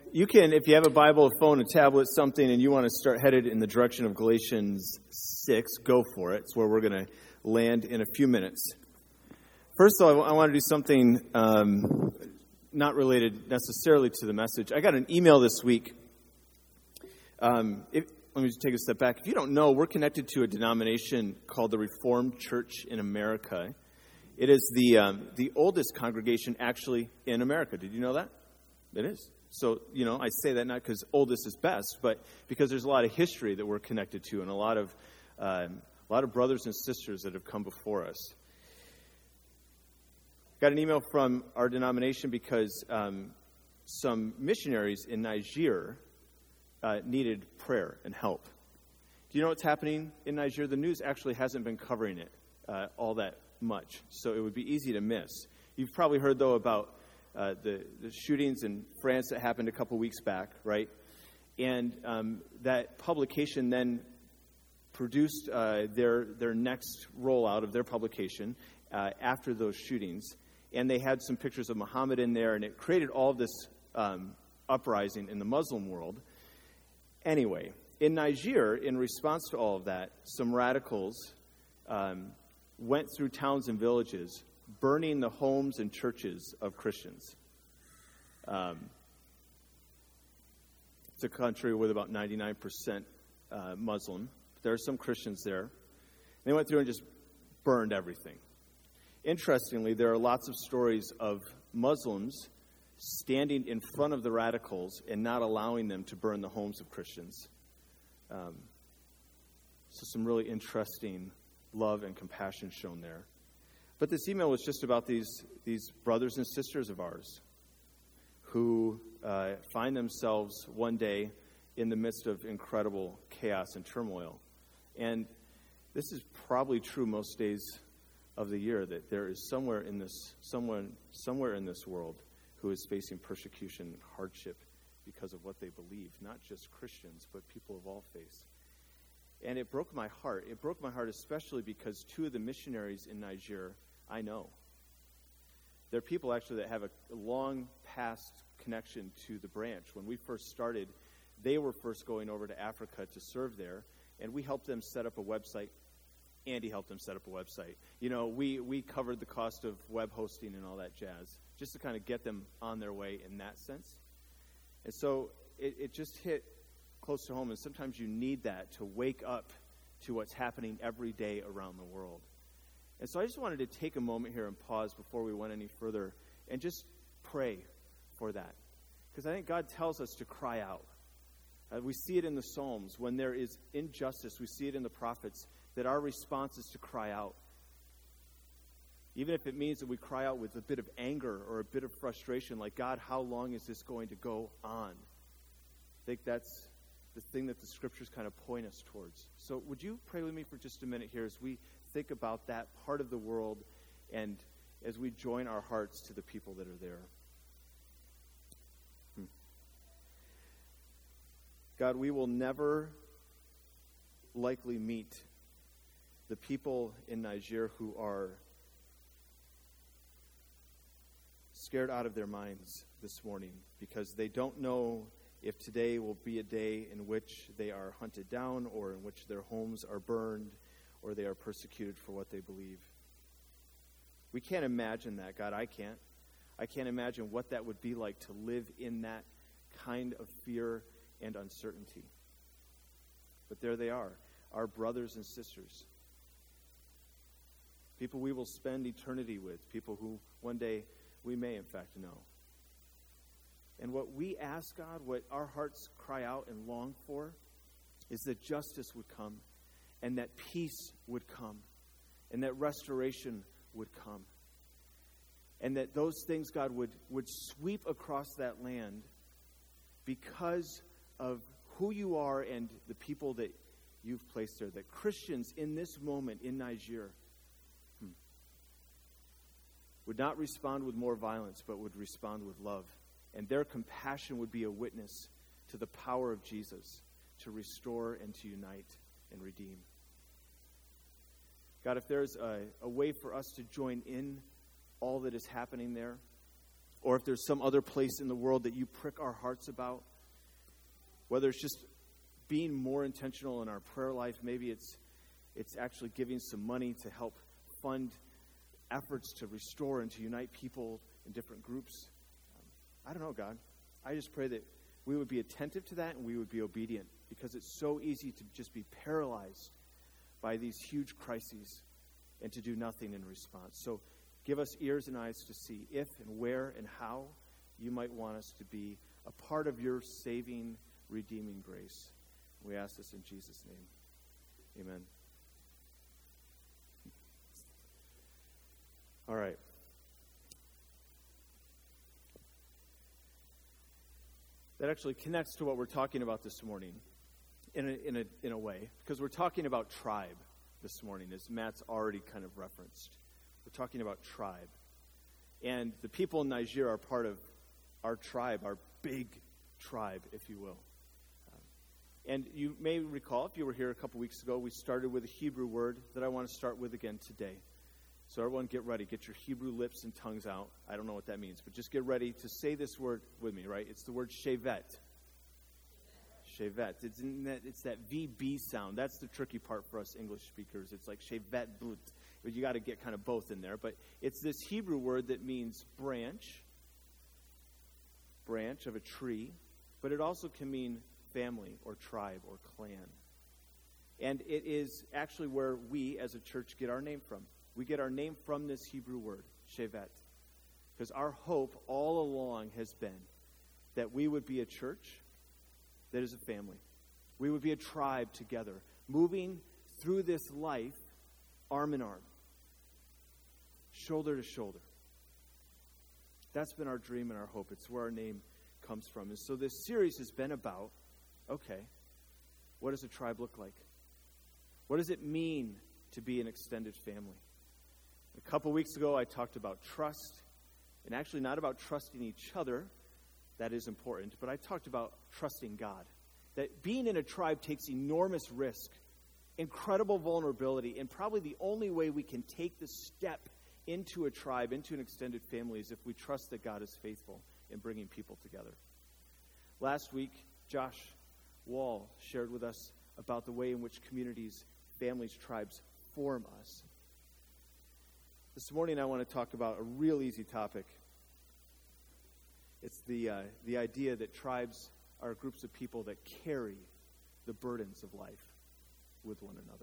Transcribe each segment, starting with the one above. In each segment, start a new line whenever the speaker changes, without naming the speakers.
you can, if you have a Bible, a phone, a tablet, something, and you want to start headed in the direction of Galatians 6, go for it. It's where we're going to land in a few minutes. First of all, I want to do something not related necessarily to the message. I got an email this week. Let me just take a step back. If you don't know, we're connected to a denomination called the Reformed Church in America. It is the oldest congregation actually in America. Did you know that? It is. So, I say that not because oldest is best, but because there's a lot of history that we're connected to and a lot of brothers and sisters that have come before us. Got an email from our denomination because some missionaries in Niger needed prayer and help. Do you know what's happening in Niger? The news actually hasn't been covering it all that much, so it would be easy to miss. You've probably heard, though, about the shootings in France that happened a couple weeks back, right? And that publication then produced their next rollout of their publication after those shootings. And they had some pictures of Muhammad in there, and it created all of this uprising in the Muslim world. Anyway, in Niger, in response to all of that, some radicals went through towns and villages, burning the homes and churches of Christians. It's a country with about 99% Muslim. There are some Christians there. They went through and just burned everything. Interestingly, there are lots of stories of Muslims standing in front of the radicals and not allowing them to burn the homes of Christians. So some really interesting love and compassion shown there. But this email was just about these brothers and sisters of ours who find themselves one day in the midst of incredible chaos and turmoil. And this is probably true most days of the year, that there is somewhere in this world who is facing persecution and hardship because of what they believe, not just Christians, but people of all faiths. And it broke my heart. It broke my heart especially because two of the missionaries in Niger I know. They're people actually that have a long past connection to the branch. When we first started, they were first going over to Africa to serve there, and we helped them set up a website. Andy helped them set up a website. We covered the cost of web hosting and all that jazz, just to kind of get them on their way in that sense. And so it just hit close to home, and sometimes you need that to wake up to what's happening every day around the world. And so I just wanted to take a moment here and pause before we went any further and just pray for that. Because I think God tells us to cry out. We see it in the Psalms. When there is injustice, we see it in the prophets, that our response is to cry out. Even if it means that we cry out with a bit of anger or a bit of frustration, like, God, how long is this going to go on? I think that's the thing that the Scriptures kind of point us towards. So would you pray with me for just a minute here as we think about that part of the world and as we join our hearts to the people that are there? God, we will never likely meet the people in Niger who are scared out of their minds this morning because they don't know if today will be a day in which they are hunted down or in which their homes are burned or they are persecuted for what they believe. We can't imagine that, God. I can't. I can't imagine what that would be like to live in that kind of fear and uncertainty. But there they are, our brothers and sisters. People we will spend eternity with, people who one day we may in fact know. And what we ask, God, what our hearts cry out and long for, is that justice would come, and that peace would come, and that restoration would come. And that those things, God, would sweep across that land because of who you are and the people that you've placed there. That Christians in this moment in Niger would not respond with more violence, but would respond with love. And their compassion would be a witness to the power of Jesus to restore and to unite and redeem. God, if there's a way for us to join in all that is happening there, or if there's some other place in the world that you prick our hearts about, whether it's just being more intentional in our prayer life, maybe it's actually giving some money to help fund efforts to restore and to unite people in different groups. I don't know, God. I just pray that we would be attentive to that and we would be obedient, because it's so easy to just be paralyzed by these huge crises and to do nothing in response. So give us ears and eyes to see if and where and how you might want us to be a part of your saving, redeeming grace. We ask this in Jesus' name. Amen. All right. That actually connects to what we're talking about this morning in a way, because we're talking about tribe this morning, as Matt's already kind of referenced. We're talking about tribe. And the people in Niger are part of our tribe, our big tribe, if you will. And you may recall, if you were here a couple weeks ago, we started with a Hebrew word that I want to start with again today. So everyone get ready. Get your Hebrew lips and tongues out. I don't know what that means, but just get ready to say this word with me, right? It's the word shevet. Shevet. It's that VB sound. That's the tricky part for us English speakers. It's like shevet, but you got to get kind of both in there. But it's this Hebrew word that means branch of a tree, but it also can mean family or tribe or clan. And it is actually where we as a church get our name from. We get our name from this Hebrew word, shevet. Because our hope all along has been that we would be a church that is a family. We would be a tribe together, moving through this life arm in arm, shoulder to shoulder. That's been our dream and our hope. It's where our name comes from. And so this series has been about, okay, what does a tribe look like? What does it mean to be an extended family? A couple weeks ago, I talked about trust, and actually not about trusting each other. That is important, but I talked about trusting God. That being in a tribe takes enormous risk, incredible vulnerability, and probably the only way we can take the step into a tribe, into an extended family, is if we trust that God is faithful in bringing people together. Last week, Josh Wall shared with us about the way in which communities, families, tribes form us. This morning I want to talk about a real easy topic. It's the idea that tribes are groups of people that carry the burdens of life with one another.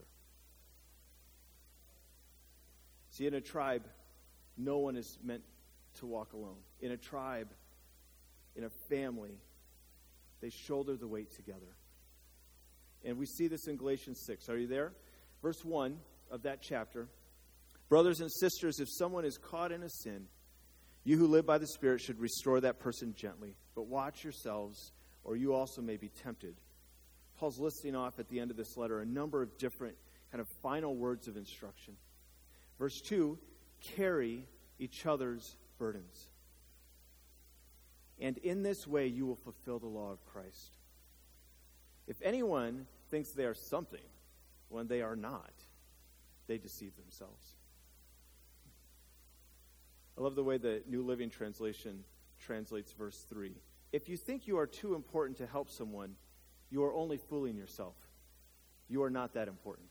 See, in a tribe, no one is meant to walk alone. In a tribe, in a family, they shoulder the weight together. And we see this in Galatians 6. Are you there? Verse 1 of that chapter. Brothers and sisters, if someone is caught in a sin, you who live by the Spirit should restore that person gently. But watch yourselves, or you also may be tempted. Paul's listing off at the end of this letter a number of different kind of final words of instruction. Verse 2, carry each other's burdens. And in this way you will fulfill the law of Christ. If anyone thinks they are something when they are not, they deceive themselves. I love the way the New Living Translation translates verse 3. If you think you are too important to help someone, you are only fooling yourself. You are not that important.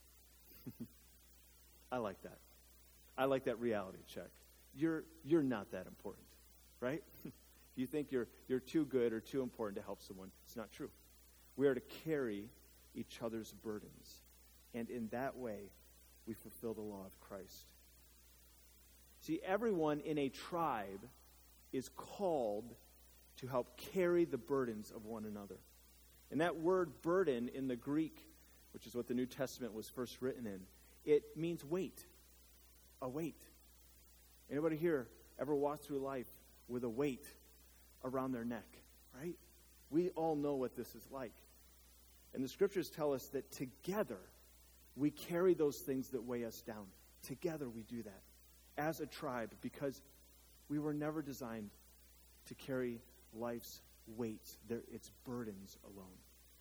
I like that. I like that reality check. You're not that important, right? If you think you're too good or too important to help someone, it's not true. We are to carry each other's burdens. And in that way, we fulfill the law of Christ. See, everyone in a tribe is called to help carry the burdens of one another. And that word burden in the Greek, which is what the New Testament was first written in, it means weight, a weight. Anybody here ever walk through life with a weight around their neck, right? We all know what this is like. And the scriptures tell us that together we carry those things that weigh us down. Together we do that as a tribe, because we were never designed to carry life's weights, its burdens alone.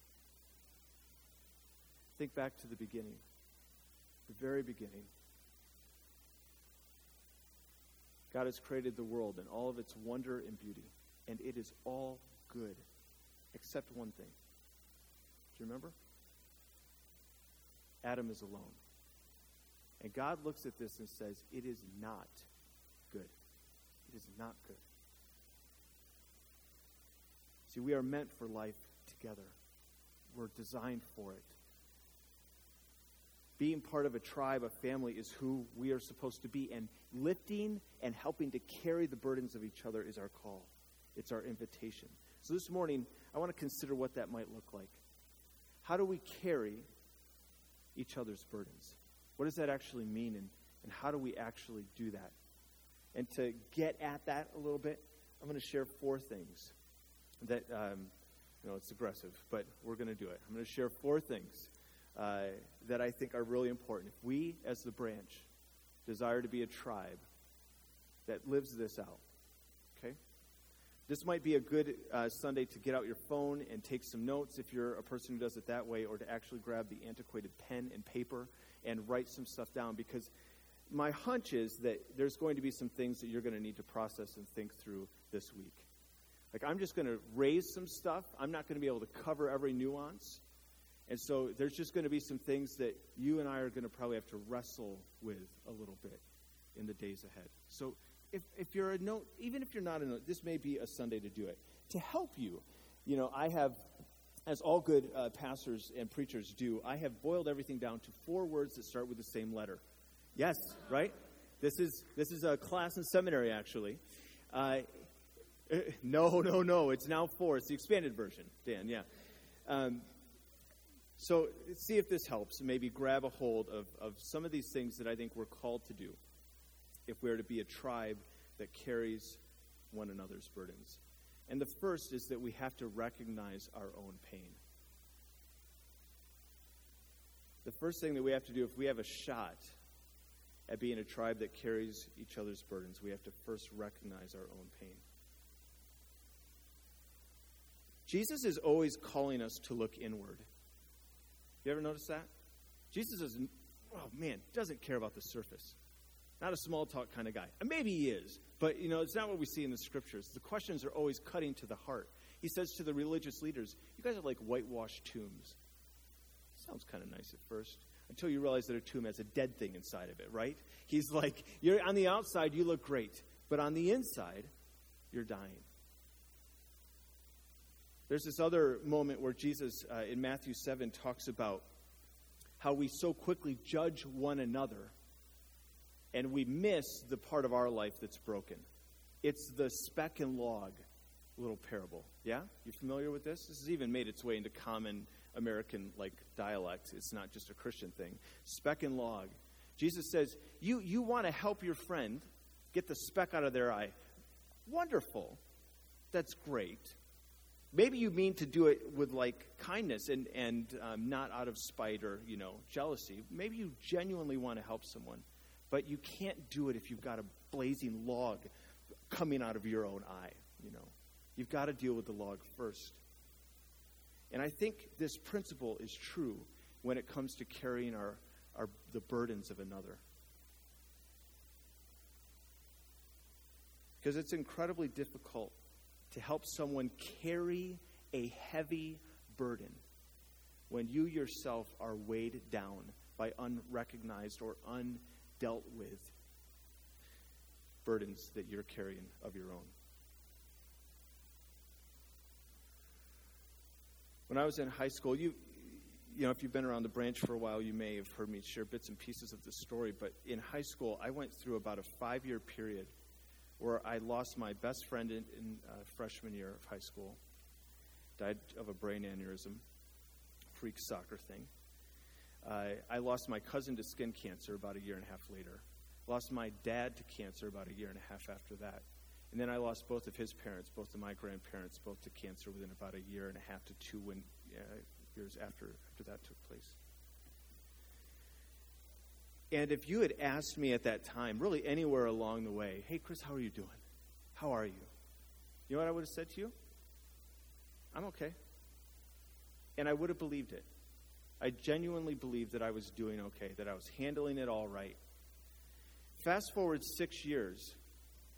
Think back to the beginning, the very beginning. God has created the world and all of its wonder and beauty, and it is all good, except one thing. Do you remember? Adam is alone. And God looks at this and says, it is not good. It is not good. See, we are meant for life together. We're designed for it. Being part of a tribe, a family, is who we are supposed to be. And lifting and helping to carry the burdens of each other is our call. It's our invitation. So this morning, I want to consider what that might look like. How do we carry each other's burdens? What does that actually mean, and how do we actually do that? And to get at that a little bit, I'm going to share 4 things that, it's aggressive, but we're going to do it. I'm going to share 4 things that I think are really important. If we, as the branch, desire to be a tribe that lives this out, okay? This might be a good Sunday to get out your phone and take some notes if you're a person who does it that way, or to actually grab the antiquated pen and paper and write some stuff down, because my hunch is that there's going to be some things that you're going to need to process and think through this week. Like, I'm just going to raise some stuff. I'm not going to be able to cover every nuance. And so there's just going to be some things that you and I are going to probably have to wrestle with a little bit in the days ahead. So if you're a note, even if you're not a note, this may be a Sunday to do it. To help you, I have, as all good pastors and preachers do, I have boiled everything down to 4 words that start with the same letter. Yes, right? This is a class in seminary, actually. No. It's now 4. It's the expanded version, Dan, yeah. So see if this helps. Maybe grab a hold of some of these things that I think we're called to do if we're to be a tribe that carries one another's burdens. And the first is that we have to recognize our own pain. The first thing that we have to do, if we have a shot at being a tribe that carries each other's burdens, we have to first recognize our own pain. Jesus is always calling us to look inward. You ever notice that? Jesus doesn't care about the surface. Not a small talk kind of guy. And maybe he is, but it's not what we see in the scriptures. The questions are always cutting to the heart. He says to the religious leaders, you guys are like whitewashed tombs. Sounds kind of nice at first, until you realize that a tomb has a dead thing inside of it, right? He's like, you're on the outside, you look great, but on the inside, you're dying. There's this other moment where Jesus, in Matthew 7, talks about how we so quickly judge one another and we miss the part of our life that's broken. It's the speck and log little parable. Yeah? You familiar with this? This has even made its way into common American dialect. It's not just a Christian thing. Speck and log. Jesus says, you want to help your friend get the speck out of their eye. Wonderful. That's great. Maybe you mean to do it with kindness and not out of spite or jealousy. Maybe you genuinely want to help someone, but you can't do it if you've got a blazing log coming out of your own eye. You've got to deal with the log first. And I think this principle is true when it comes to carrying the burdens of another. Because it's incredibly difficult to help someone carry a heavy burden when you yourself are weighed down by unrecognized or undealt with burdens that you're carrying of your own. When I was in high school, if you've been around the branch for a while, you may have heard me share bits and pieces of the story, but in high school, I went through about a 5-year period where I lost my best friend in freshman year of high school, died of a brain aneurysm, freak soccer thing. I lost my cousin to skin cancer about a year and a half later. Lost my dad to cancer about a year and a half after that. And then I lost both of his parents, both of my grandparents, both to cancer within about a year and a half to 2 years after that took place. And if you had asked me at that time, really anywhere along the way, hey, Chris, how are you doing? How are you? You know what I would have said to you? I'm okay. And I would have believed it. I genuinely believed that I was doing okay, that I was handling it all right. Fast forward 6 years,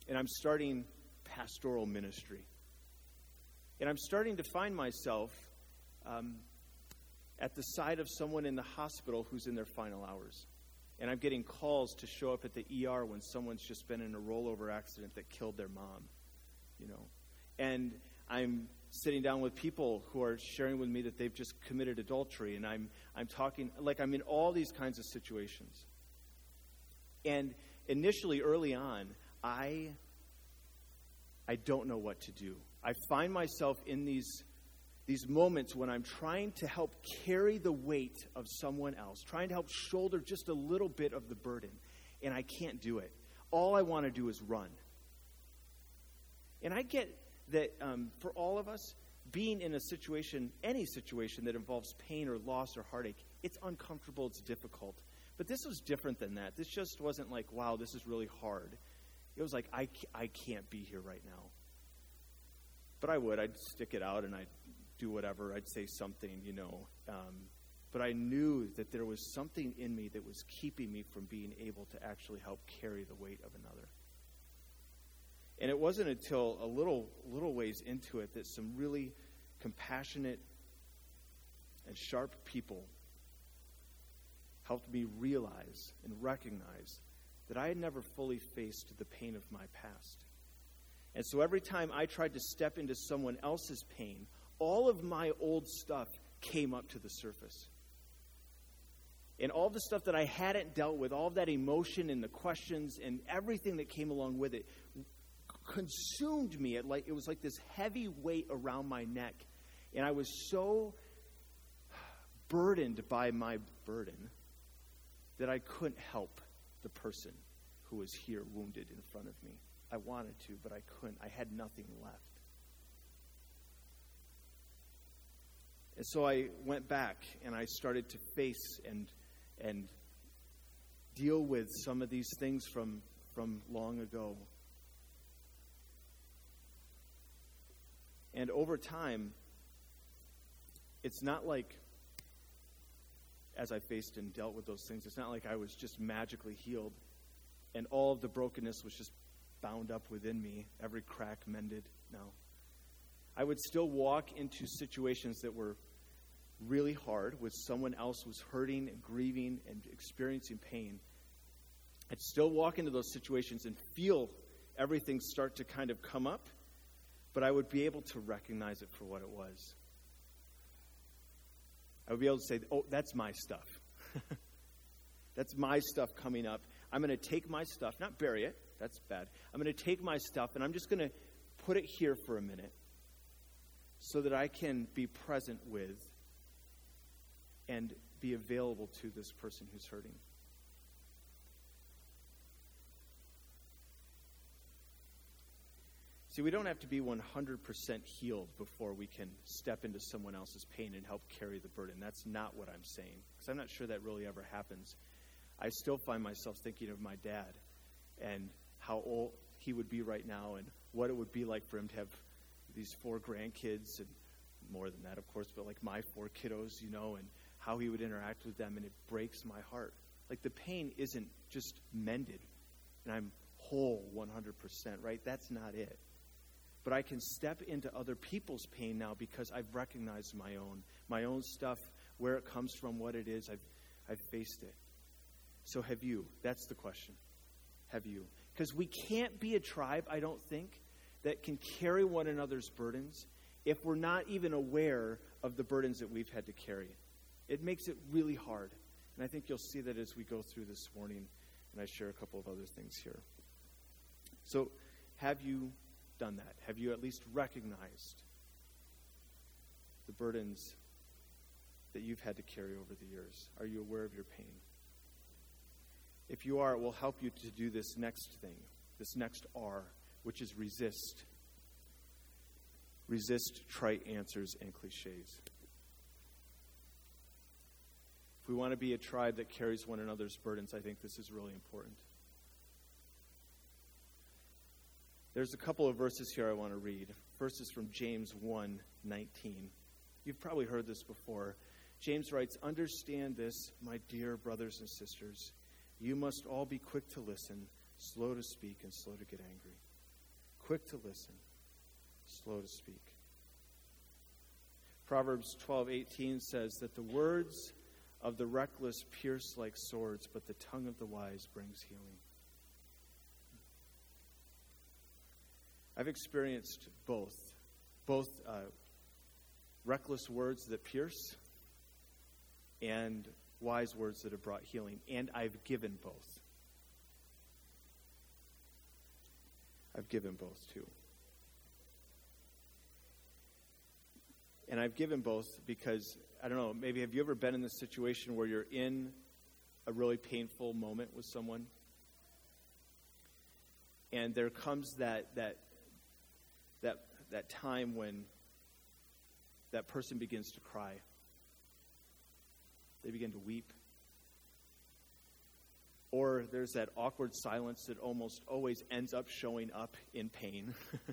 and I'm starting pastoral ministry. And I'm starting to find myself at the side of someone in the hospital who's in their final hours. And I'm getting calls to show up at the ER when someone's just been in a rollover accident that killed their mom, And I'm sitting down with people who are sharing with me that they've just committed adultery. And I'm talking, like I'm in all these kinds of situations. And initially, early on, I don't know what to do. I find myself in these moments when I'm trying to help carry the weight of someone else, trying to help shoulder just a little bit of the burden, and I can't do it. All I want to do is run. And I get that for all of us, being in a situation, any situation that involves pain or loss or heartache, it's uncomfortable, it's difficult. But this was different than that. This just wasn't like, wow, this is really hard. It was like, I can't be here right now. But I'd stick it out and I'd do whatever. I'd say something, But I knew that there was something in me that was keeping me from being able to actually help carry the weight of another. And it wasn't until a little ways into it that some really compassionate and sharp people helped me realize and recognize that I had never fully faced the pain of my past. And so every time I tried to step into someone else's pain, all of my old stuff came up to the surface. And all the stuff that I hadn't dealt with, all of that emotion and the questions and everything that came along with it consumed me. It was like this heavy weight around my neck. And I was so burdened by my burden that I couldn't help the person who was here wounded in front of me. I wanted to, but I couldn't. I had nothing left. And so I went back and I started to face and deal with some of these things from long ago. And over time, it's not like, as I faced and dealt with those things, it's not like I was just magically healed and all of the brokenness was just bound up within me, every crack mended. No. I would still walk into situations that were really hard, with someone else who was hurting and grieving and experiencing pain. I'd still walk into those situations and feel everything start to kind of come up, but I would be able to recognize it for what it was. I would be able to say, oh, that's my stuff. That's my stuff coming up. I'm going to take my stuff, not bury it. That's bad. I'm going to take my stuff and I'm just going to put it here for a minute so that I can be present with and be available to this person who's hurting. See, we don't have to be 100% healed before we can step into someone else's pain and help carry the burden. That's not what I'm saying, because I'm not sure that really ever happens. I still find myself thinking of my dad and how old he would be right now and what it would be like for him to have these 4 grandkids and more than that, of course, but like my 4 kiddos, and how he would interact with them, and it breaks my heart. Like the pain isn't just mended and I'm whole 100%, right? That's not it. But I can step into other people's pain now because I've recognized my own stuff, where it comes from, what it is. I've faced it. So have you? That's the question. Have you? Because we can't be a tribe, I don't think, that can carry one another's burdens if we're not even aware of the burdens that we've had to carry. It makes it really hard. And I think you'll see that as we go through this morning, and I share a couple of other things here. So have you done that? Have you at least recognized the burdens that you've had to carry over the years? Are you aware of your pain? If you are, it will help you to do this next thing, this next R, which is resist. Resist trite answers and cliches. If we want to be a tribe that carries one another's burdens, I think this is really important. There's a couple of verses here I want to read. First is from James 1:19. You've probably heard this before. James writes, "Understand this, my dear brothers and sisters. You must all be quick to listen, slow to speak, and slow to get angry." quick to listen, slow to speak. Proverbs 12:18 says that the words of the reckless pierce like swords, but the tongue of the wise brings healing. I've experienced both reckless words that pierce and wise words that have brought healing, and I've given both. I've given both too. And I've given both because, I don't know, maybe have you ever been in this situation where you're in a really painful moment with someone, and there comes that time when that person begins to cry. They begin to weep. Or there's that awkward silence that almost always ends up showing up in pain.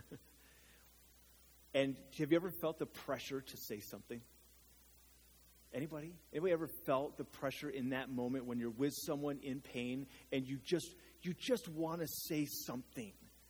And have you ever felt the pressure to say something? Anybody? Anybody ever felt the pressure in that moment when you're with someone in pain and you just want to say something?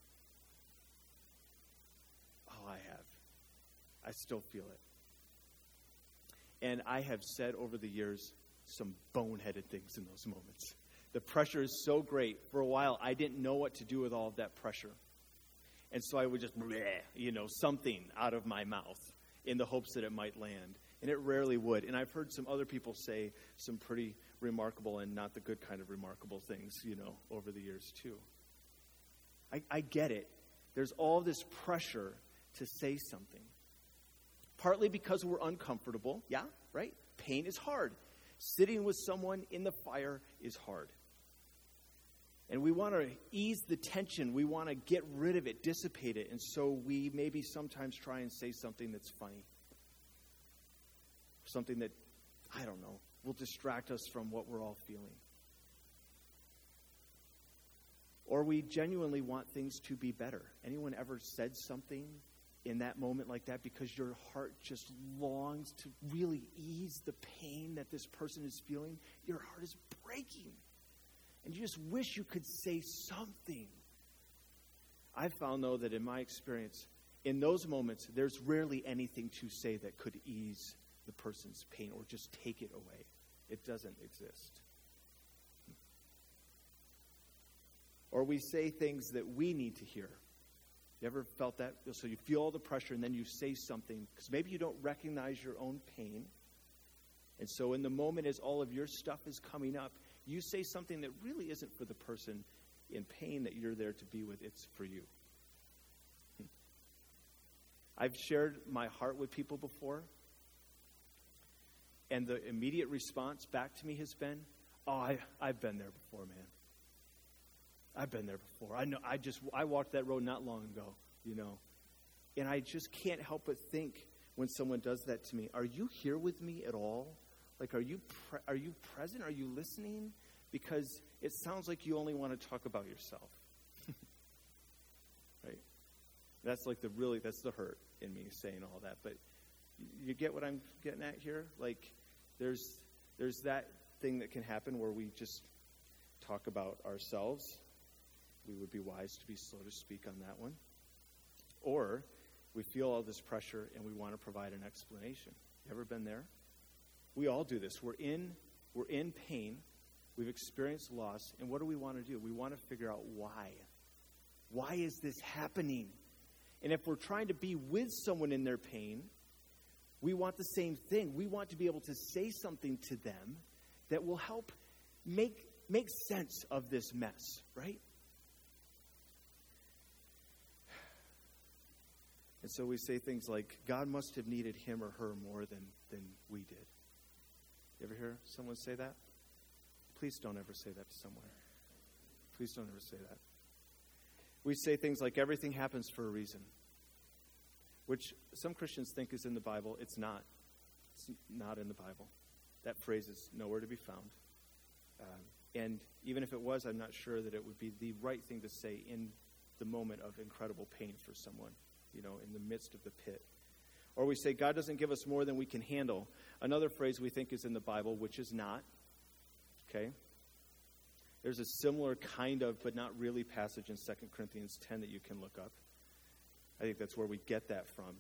Oh, I have. I still feel it. And I have said over the years some boneheaded things in those moments. The pressure is so great. For a while, I didn't know what to do with all of that pressure. And so I would just, something out of my mouth in the hopes that it might land. And it rarely would. And I've heard some other people say some pretty remarkable and not the good kind of remarkable things, over the years too. I get it. There's all this pressure to say something. Partly because we're uncomfortable. Yeah, right? Pain is hard. Sitting with someone in the fire is hard. And we want to ease the tension. We want to get rid of it, dissipate it. And so we maybe sometimes try and say something that's funny. Something that, I don't know, will distract us from what we're all feeling. Or we genuinely want things to be better. Anyone ever said something in that moment like that because your heart just longs to really ease the pain that this person is feeling? Your heart is breaking. And you just wish you could say something. I've found, though, that in my experience, in those moments, there's rarely anything to say that could ease the person's pain or just take it away. It doesn't exist. Or we say things that we need to hear. You ever felt that? So you feel all the pressure and then you say something because maybe you don't recognize your own pain. And so in the moment as all of your stuff is coming up, you say something that really isn't for the person in pain that you're there to be with. It's for you. I've shared my heart with people before, and the immediate response back to me has been, I've been there before, man. I've been there before. I know. I walked that road not long ago, And I just can't help but think when someone does that to me, are you here with me at all? Like, are you present? Are you listening? Because it sounds like you only want to talk about yourself. Right? That's the hurt in me saying all that. But you get what I'm getting at here? Like, there's that thing that can happen where we just talk about ourselves. We would be wise to be slow to speak on that one. Or we feel all this pressure and we want to provide an explanation. You ever been there? We all do this. We're in pain. We've experienced loss. And what do we want to do? We want to figure out why. Why is this happening? And if we're trying to be with someone in their pain, we want the same thing. We want to be able to say something to them that will help make sense of this mess, right? And so we say things like, God must have needed him or her more than we did. You ever hear someone say that? Please don't ever say that to someone. Please don't ever say that. We say things like, everything happens for a reason, which some Christians think is in the Bible. It's not. It's not in the Bible. That phrase is nowhere to be found. And even if it was, I'm not sure that it would be the right thing to say in the moment of incredible pain for someone, in the midst of the pit. Or we say, God doesn't give us more than we can handle. Another phrase we think is in the Bible, which is not. Okay? There's a similar kind of, but not really, passage in 2 Corinthians 10 that you can look up. I think that's where we get that from.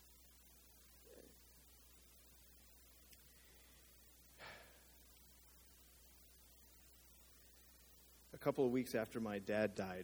A couple of weeks after my dad died,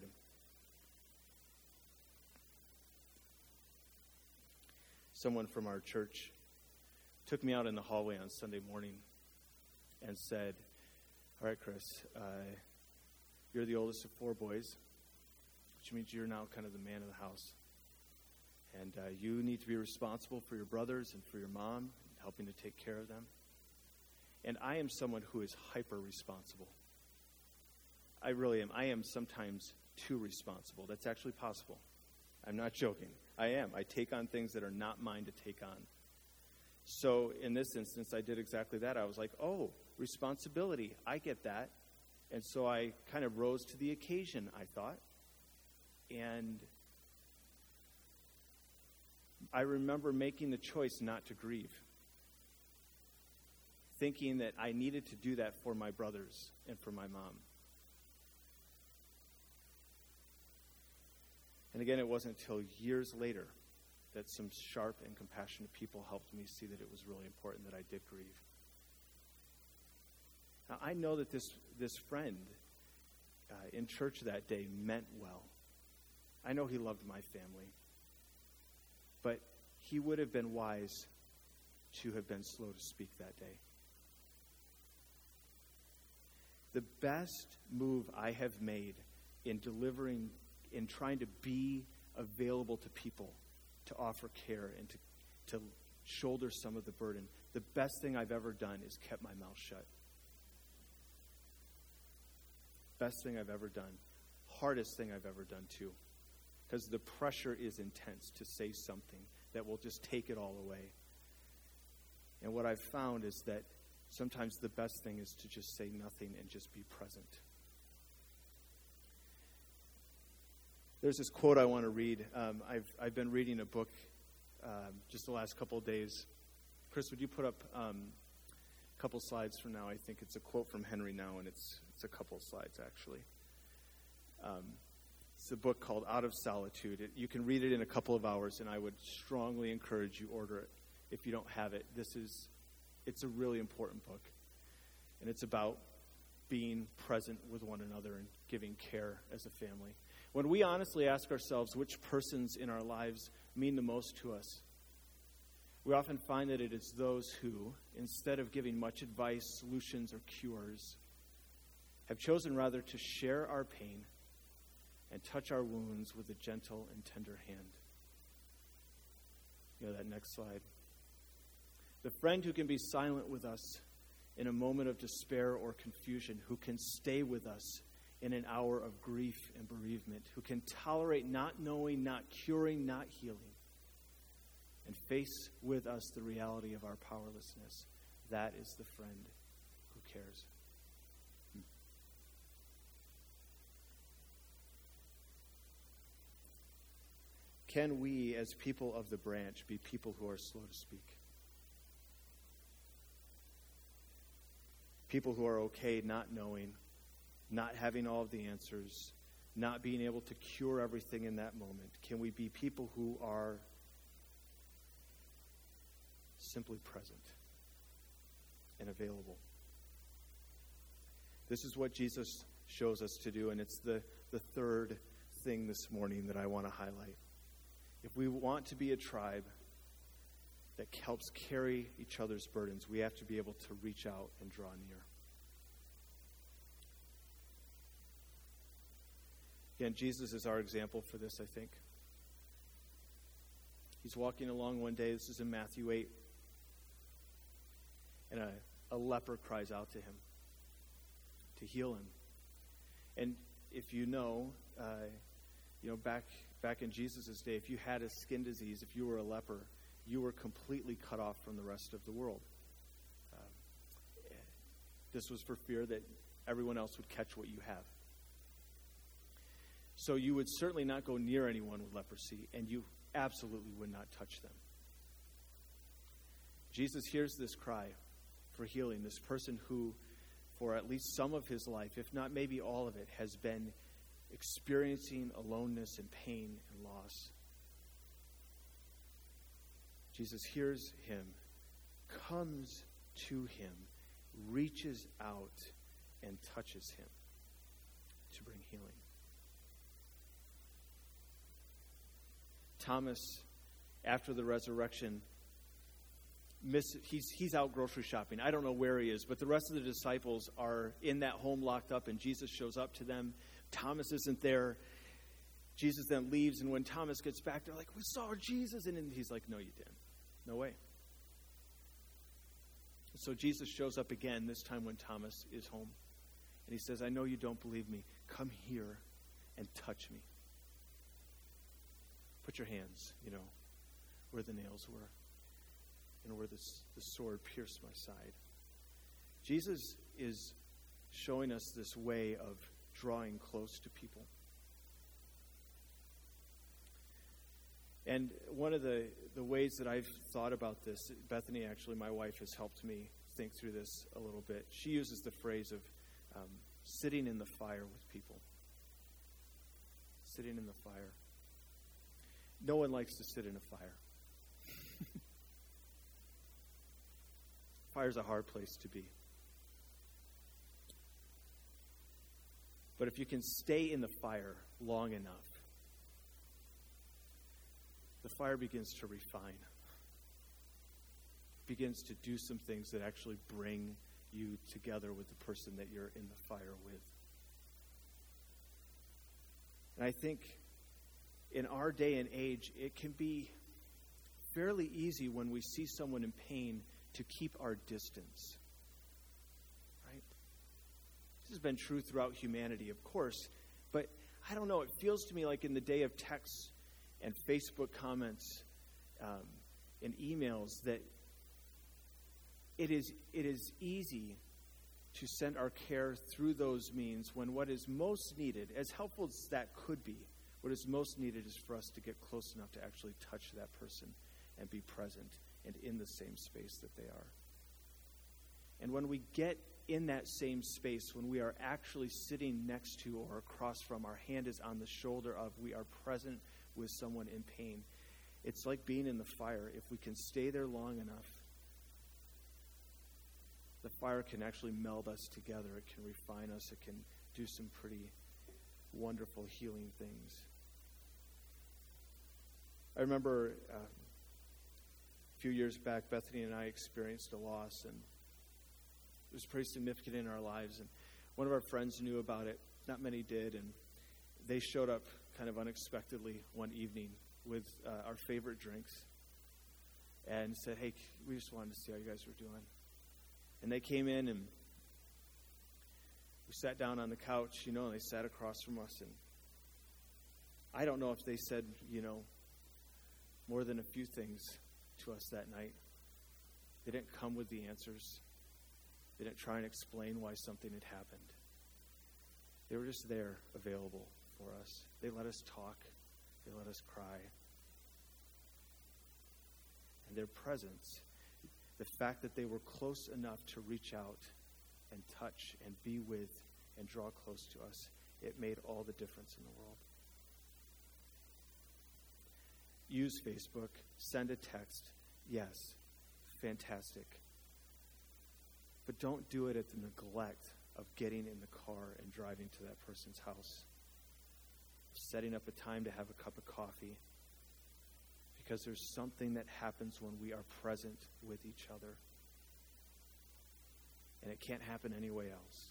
someone from our church took me out in the hallway on Sunday morning and said, "All right, Chris, you're the oldest of 4 boys, which means you're now kind of the man of the house. And you need to be responsible for your brothers and for your mom, helping to take care of them. And I am someone who is hyper-responsible. I really am. I am sometimes too responsible. That's actually possible. I'm not joking. I am. I take on things that are not mine to take on. So in this instance, I did exactly that. I was like, oh, responsibility. I get that. And so I kind of rose to the occasion, I thought. And I remember making the choice not to grieve, thinking that I needed to do that for my brothers and for my mom. And again, it wasn't until years later that some sharp and compassionate people helped me see that it was really important that I did grieve. Now, I know that this friend in church that day meant well. I know he loved my family. But he would have been wise to have been slow to speak that day. The best move I have made in delivering, in trying to be available to people, to offer care and to shoulder some of the burden, the best thing I've ever done is kept my mouth shut. Best thing I've ever done. Hardest thing I've ever done too. Because the pressure is intense to say something that will just take it all away. And what I've found is that sometimes the best thing is to just say nothing and just be present. There's this quote I want to read. I've been reading a book just the last couple of days. Chris, would you put up a couple slides from now? I think it's a quote from Henry Nouwen, and it's a couple slides actually. It's a book called Out of Solitude. You can read it in a couple of hours, and I would strongly encourage you order it if you don't have it. It's a really important book, and it's about being present with one another and giving care as a family. When we honestly ask ourselves which persons in our lives mean the most to us, we often find that it is those who, instead of giving much advice, solutions, or cures, have chosen rather to share our pain and touch our wounds with a gentle and tender hand. That next slide. The friend who can be silent with us in a moment of despair or confusion, who can stay with us in an hour of grief and bereavement, who can tolerate not knowing, not curing, not healing, and face with us the reality of our powerlessness. That is the friend who cares. Can we, as people of the branch, be people who are slow to speak? People who are okay not knowing, not having all of the answers, not being able to cure everything in that moment. Can we be people who are simply present and available? This is what Jesus shows us to do, and it's the third thing this morning that I want to highlight. If we want to be a tribe that helps carry each other's burdens, we have to be able to reach out and draw near. Again, Jesus is our example for this, I think. He's walking along one day. This is in Matthew 8. And a leper cries out to him to heal him. And if you know, back in Jesus' day, if you had a skin disease, if you were a leper, you were completely cut off from the rest of the world. This was for fear that everyone else would catch what you have. So you would certainly not go near anyone with leprosy, and you absolutely would not touch them. Jesus hears this cry for healing, this person who, for at least some of his life, if not maybe all of it, has been experiencing aloneness and pain and loss. Jesus hears him, comes to him, reaches out, and touches him to bring healing. Thomas, after the resurrection, he's out grocery shopping. I don't know where he is, but the rest of the disciples are in that home locked up, and Jesus shows up to them. Thomas isn't there. Jesus then leaves, and when Thomas gets back, they're like, we saw Jesus. And he's like, no, you didn't. No way. So Jesus shows up again, this time when Thomas is home. And he says, I know you don't believe me. Come here and touch me. Put your hands, where the nails were and where the sword pierced my side. Jesus is showing us this way of drawing close to people. And one of the ways that I've thought about this, Bethany, actually, my wife, has helped me think through this a little bit. She uses the phrase of sitting in the fire with people. Sitting in the fire. No one likes to sit in a fire. Fire's a hard place to be. But if you can stay in the fire long enough, the fire begins to refine. Begins to do some things that actually bring you together with the person that you're in the fire with. And I think in our day and age, it can be fairly easy when we see someone in pain to keep our distance. Right? This has been true throughout humanity, of course, but I don't know, it feels to me like in the day of texts and Facebook comments and emails that it is easy to send our care through those means when what is most needed, as helpful as that could be, what is most needed is for us to get close enough to actually touch that person and be present and in the same space that they are. And when we get in that same space, when we are actually sitting next to or across from, our hand is on the shoulder of, we are present with someone in pain, it's like being in the fire. If we can stay there long enough, the fire can actually meld us together. It can refine us. It can do some pretty wonderful healing things. I remember a few years back, Bethany and I experienced a loss, and it was pretty significant in our lives. And one of our friends knew about it. Not many did, and they showed up kind of unexpectedly one evening with our favorite drinks and said, hey, we just wanted to see how you guys were doing. And they came in, and we sat down on the couch, and they sat across from us. And I don't know if they said, more than a few things to us that night. They didn't come with the answers. They didn't try and explain why something had happened. They were just there, available for us. They let us talk. They let us cry. And their presence, the fact that they were close enough to reach out and touch and be with and draw close to us, it made all the difference in the world. Use Facebook. Send a text. Yes, fantastic. But don't do it at the neglect of getting in the car and driving to that person's house. Setting up a time to have a cup of coffee. Because there's something that happens when we are present with each other. And it can't happen any way else.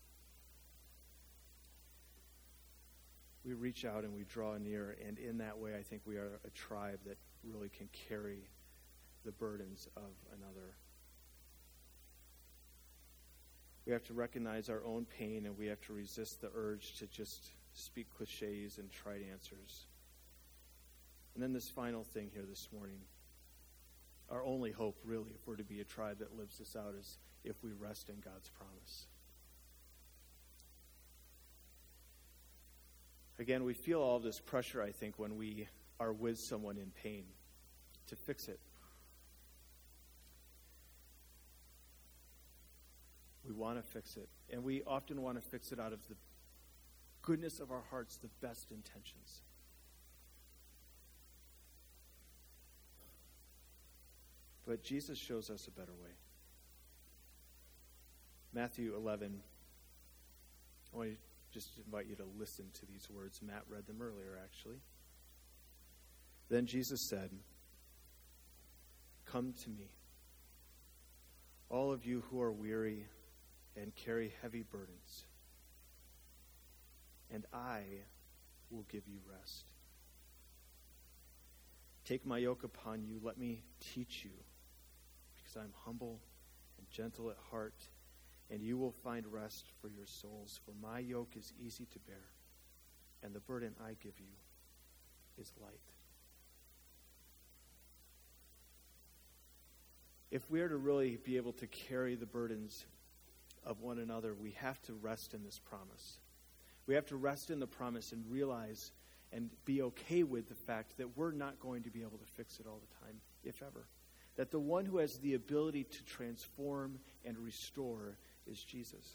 We reach out and we draw near, and in that way I think we are a tribe that really can carry the burdens of another. We have to recognize our own pain, and we have to resist the urge to just speak cliches and trite answers. And then this final thing here this morning, our only hope really, if we're to be a tribe that lives this out, is if we rest in God's promise. Again, we feel all this pressure, I think, when we are with someone in pain to fix it. We want to fix it. And we often want to fix it out of the goodness of our hearts, the best intentions. But Jesus shows us a better way. Matthew 11, I want to just invite you to listen to these words. Matt read them earlier, actually. Then Jesus said, "Come to me, all of you who are weary and carry heavy burdens, and I will give you rest. Take my yoke upon you. Let me teach you, because I am humble and gentle at heart, and you will find rest for your souls. For my yoke is easy to bear, and the burden I give you is light." If we are to really be able to carry the burdens of one another, we have to rest in this promise. We have to rest in the promise and realize and be okay with the fact that we're not going to be able to fix it all the time, if ever. That the one who has the ability to transform and restore is Jesus.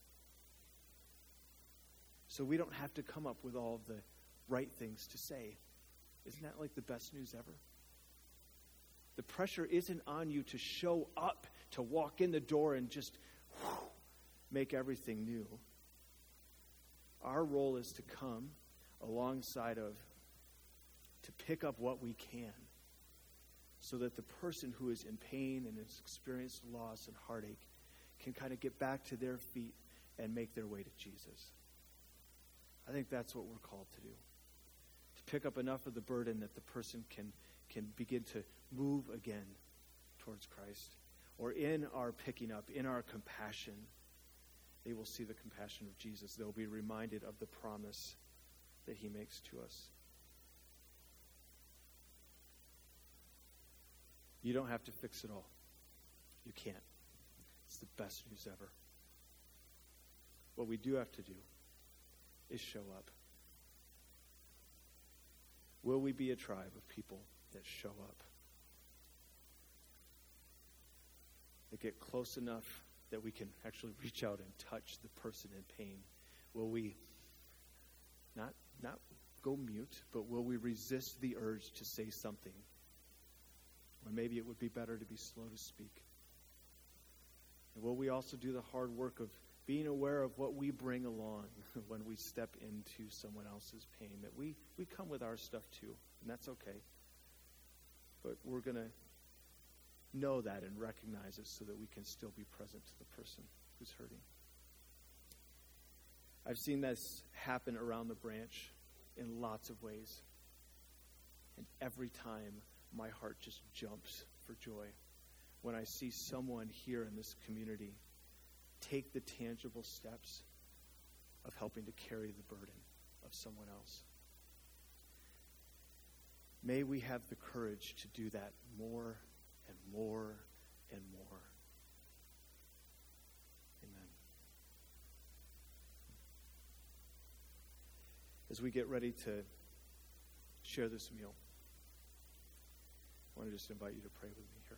So we don't have to come up with all of the right things to say. Isn't that like the best news ever? The pressure isn't on you to show up, to walk in the door and just make everything new. Our role is to come alongside of, to pick up what we can, so that the person who is in pain and has experienced loss and heartache can kind of get back to their feet and make their way to Jesus. I think that's what we're called to do. To pick up enough of the burden that the person can begin to move again towards Christ. Or in our picking up, in our compassion, they will see the compassion of Jesus. They'll be reminded of the promise that he makes to us. You don't have to fix it all. You can't. It's the best news ever. What we do have to do is show up. Will we be a tribe of people that show up? That get close enough that we can actually reach out and touch the person in pain? Will we not go mute, but will we resist the urge to say something when maybe it would be better to be slow to speak? And will we also do the hard work of being aware of what we bring along when we step into someone else's pain? That we come with our stuff too, and that's okay. But we're going to know that and recognize it so that we can still be present to the person who's hurting. I've seen this happen around the branch in lots of ways. And every time my heart just jumps for joy when I see someone here in this community take the tangible steps of helping to carry the burden of someone else. May we have the courage to do that more and more and more. Amen. As we get ready to share this meal, I want to just invite you to pray with me here.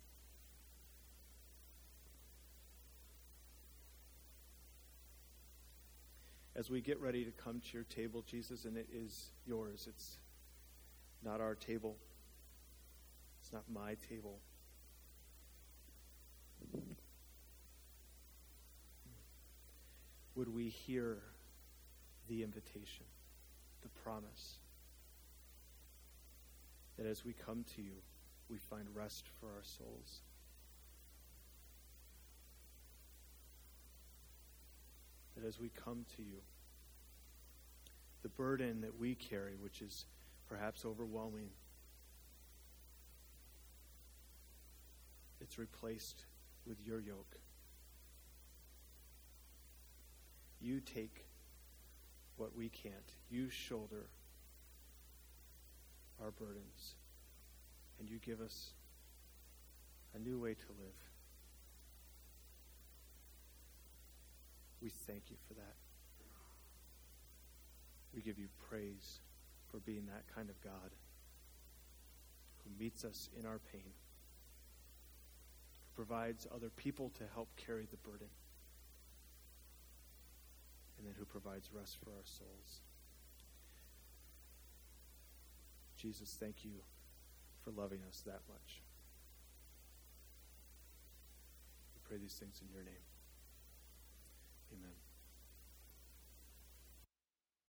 As we get ready to come to your table, Jesus, and it is yours. It's not our table. It's not my table. Would we hear the invitation, the promise, that as we come to you, we find rest for our souls? That as we come to you, the burden that we carry, which is perhaps overwhelming, it's replaced with your yoke. You take what we can't. You shoulder our burdens, and you give us a new way to live. We thank you for that. We give you praise for being that kind of God who meets us in our pain, who provides other people to help carry the burden, and then who provides rest for our souls. Jesus, thank you for loving us that much.
these things in your name.